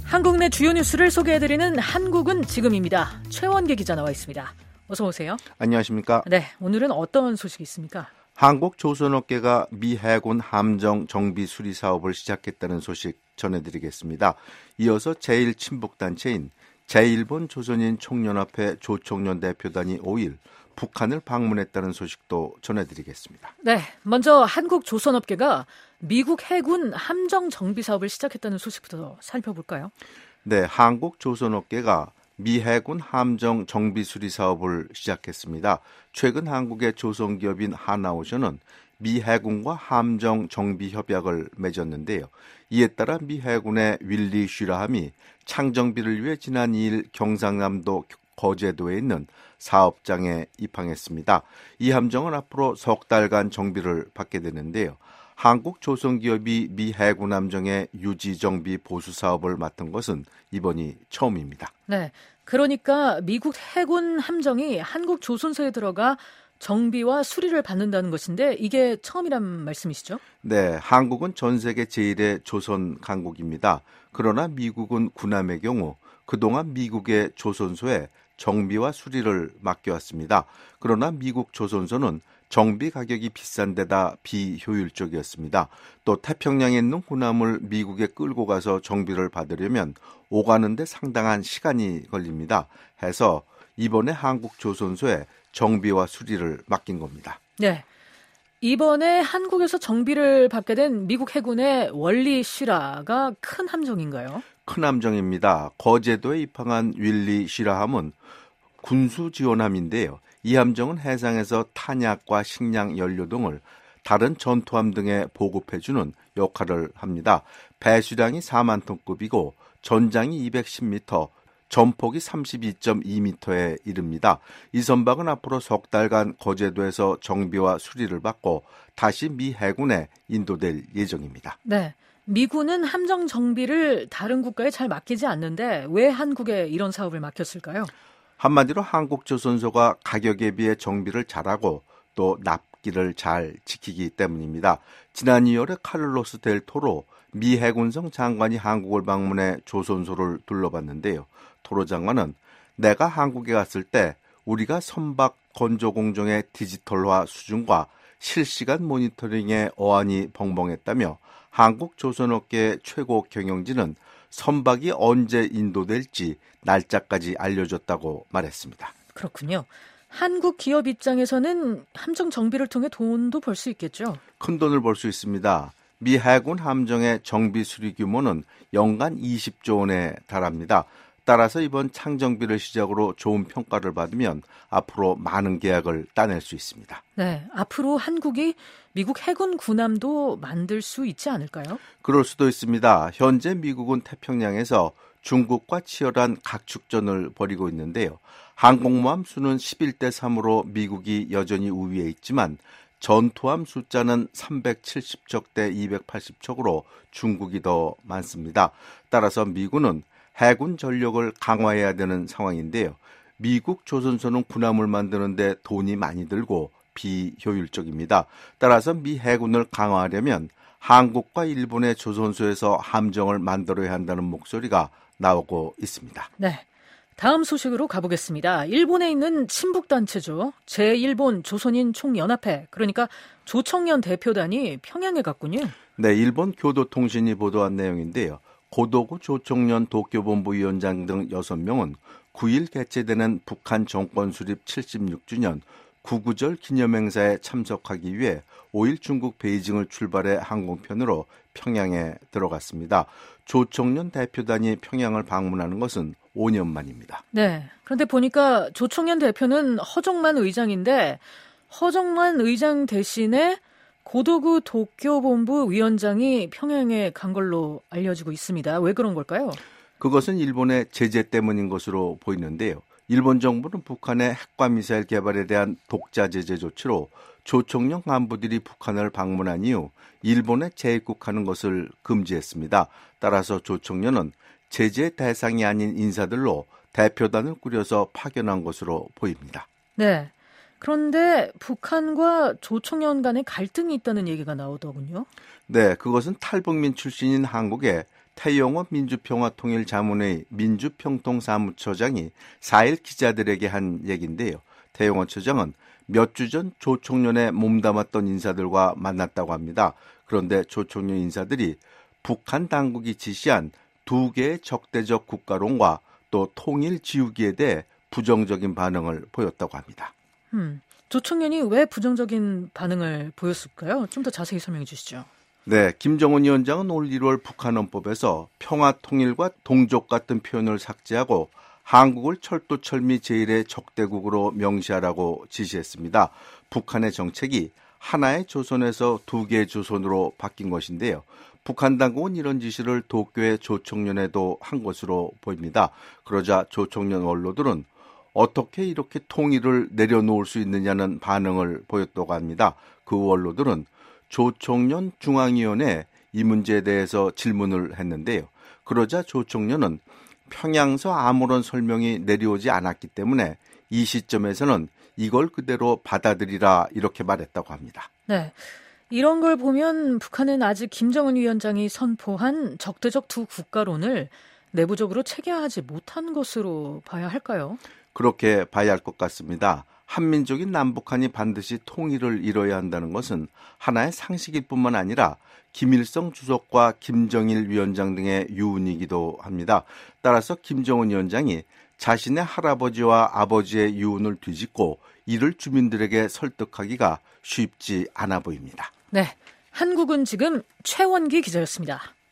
한국 내 주요 뉴스를 소개해드리는 한국은 지금입니다. 최원계 기자 나와 있습니다. 어서 오세요. 안녕하십니까? 네, 오늘은 어떤 소식이 있습니까? 한국 조선업계가 미 해군 함정 정비 수리 사업을 시작했다는 소식 전해드리겠습니다. 이어서 제1친북단체인 제1본 조선인 총연합회 조총련 대표단이 5일 북한을 방문했다는 소식도 전해드리겠습니다. 네, 먼저 한국 조선업계가 미국 해군 함정 정비 사업을 시작했다는 소식부터 살펴볼까요? 네, 한국 조선업계가 미 해군 함정 정비 수리 사업을 시작했습니다. 최근 한국의 조선기업인 하나오션은 미 해군과 함정 정비 협약을 맺었는데요. 이에 따라 미 해군의 윌리 쉬라함이 창정비를 위해 지난 2일 경상남도 거제도에 있는 사업장에 입항했습니다. 이 함정은 앞으로 석 달간 정비를 받게 되는데요. 한국 조선기업이 미 해군 함정의 유지 정비 보수 사업을 맡은 것은 이번이 처음입니다. 네, 그러니까 미국 해군 함정이 한국 조선소에 들어가 정비와 수리를 받는다는 것인데 이게 처음이란 말씀이시죠? 네, 한국은 전 세계 제1의 조선 강국입니다. 그러나 미국은 군함의 경우 그동안 미국의 조선소에 정비와 수리를 맡겨왔습니다. 그러나 미국 조선소는 정비 가격이 비싼 데다 비효율적이었습니다. 또 태평양에 있는 군함을 미국에 끌고 가서 정비를 받으려면 오가는 데 상당한 시간이 걸립니다. 해서 이번에 한국 조선소에 정비와 수리를 맡긴 겁니다. 네, 이번에 한국에서 정비를 받게 된 미국 해군의 월리 쉬라가 큰 함정인가요? 큰 함정입니다. 거제도에 입항한 윌리 쉬라함은 군수지원함인데요. 이 함정은 해상에서 탄약과 식량, 연료 등을 다른 전투함 등에 보급해주는 역할을 합니다. 배수량이 4만 톤급이고 전장이 210m, 전폭이 32.2m에 이릅니다. 이 선박은 앞으로 석 달간 거제도에서 정비와 수리를 받고 다시 미 해군에 인도될 예정입니다. 네, 미군은 함정 정비를 다른 국가에 잘 맡기지 않는데 왜 한국에 이런 사업을 맡겼을까요? 한마디로 한국 조선소가 가격에 비해 정비를 잘하고 또 납기를 잘 지키기 때문입니다. 지난 2월에 카를로스 델 토로 미 해군성 장관이 한국을 방문해 조선소를 둘러봤는데요. 토로 장관은 내가 한국에 갔을 때 우리가 선박 건조 공정의 디지털화 수준과 실시간 모니터링에 어안이 벙벙했다며 한국 조선업계의 최고 경영진은 선박이 언제 인도될지 날짜까지 알려줬다고 말했습니다. 그렇군요. 한국 기업 입장에서는 함정 정비를 통해 돈도 벌 수 있겠죠? 큰 돈을 벌 수 있습니다. 미 해군 함정의 정비 수리 규모는 연간 20조 원에 달합니다. 따라서 이번 창정비를 시작으로 좋은 평가를 받으면 앞으로 많은 계약을 따낼 수 있습니다. 네, 앞으로 한국이 미국 해군 군함도 만들 수 있지 않을까요? 그럴 수도 있습니다. 현재 미국은 태평양에서 중국과 치열한 각축전을 벌이고 있는데요. 항공모함 수는 11대 3으로 미국이 여전히 우위에 있지만 전투함 숫자는 370척 대 280척으로 중국이 더 많습니다. 따라서 미군은 해군 전력을 강화해야 되는 상황인데요. 미국 조선소는 군함을 만드는데 돈이 많이 들고 비효율적입니다. 따라서 미 해군을 강화하려면 한국과 일본의 조선소에서 함정을 만들어야 한다는 목소리가 나오고 있습니다. 네, 다음 소식으로 가보겠습니다. 일본에 있는 친북단체죠. 제1본 조선인 총연합회, 그러니까 조총련 대표단이 평양에 갔군요. 네, 일본 교도통신이 보도한 내용인데요. 고도구 조총련 도쿄본부 위원장 등 6명은 9일 개최되는 북한 정권 수립 76주년 구구절 기념행사에 참석하기 위해 5일 중국 베이징을 출발해 항공편으로 평양에 들어갔습니다. 조총련 대표단이 평양을 방문하는 것은 5년 만입니다. 네, 그런데 보니까 조총련 대표는 허정만 의장인데 허정만 의장 대신에 고도구 도쿄본부 위원장이 평양에 간 걸로 알려지고 있습니다. 왜 그런 걸까요? 그것은 일본의 제재 때문인 것으로 보이는데요. 일본 정부는 북한의 핵과 미사일 개발에 대한 독자 제재 조치로 조총련 간부들이 북한을 방문한 이후 일본에 재입국하는 것을 금지했습니다. 따라서 조총련은 제재 대상이 아닌 인사들로 대표단을 꾸려서 파견한 것으로 보입니다. 네. 그런데 북한과 조총련 간에 갈등이 있다는 얘기가 나오더군요. 네, 그것은 탈북민 출신인 한국의 태영호 민주평화통일자문회의 민주평통사무처장이 4일 기자들에게 한 얘기인데요. 태영호 처장은 몇 주 전 조총련에 몸담았던 인사들과 만났다고 합니다. 그런데 조총련 인사들이 북한 당국이 지시한 2개의 적대적 국가론과 또 통일 지우기에 대해 부정적인 반응을 보였다고 합니다. 조총련이 왜 부정적인 반응을 보였을까요? 좀 더 자세히 설명해 주시죠. 네, 김정은 위원장은 올 1월 북한헌법에서 평화통일과 동족 같은 표현을 삭제하고 한국을 철도철미 제1의 적대국으로 명시하라고 지시했습니다. 북한의 정책이 하나의 조선에서 2개의 조선으로 바뀐 것인데요. 북한 당국은 이런 지시를 도쿄의 조총련에도 한 것으로 보입니다. 그러자 조총련 원로들은 어떻게 이렇게 통일을 내려놓을 수 있느냐는 반응을 보였다고 합니다. 그 원로들은 조총련 중앙위원회에 이 문제에 대해서 질문을 했는데요. 그러자 조총련은 평양서 아무런 설명이 내려오지 않았기 때문에 이 시점에서는 이걸 그대로 받아들이라 이렇게 말했다고 합니다. 네, 이런 걸 보면 북한은 아직 김정은 위원장이 선포한 적대적 두 국가론을 내부적으로 체계화하지 못한 것으로 봐야 할까요? 그렇게 봐야 할 것 같습니다. 한민족인 남북한이 반드시 통일을 이뤄야 한다는 것은 하나의 상식일 뿐만 아니라 김일성 주석과 김정일 위원장 등의 유언이기도 합니다. 따라서 김정은 위원장이 자신의 할아버지와 아버지의 유언을 뒤집고 이를 주민들에게 설득하기가 쉽지 않아 보입니다. 네, 한국은 지금 최원기 기자였습니다.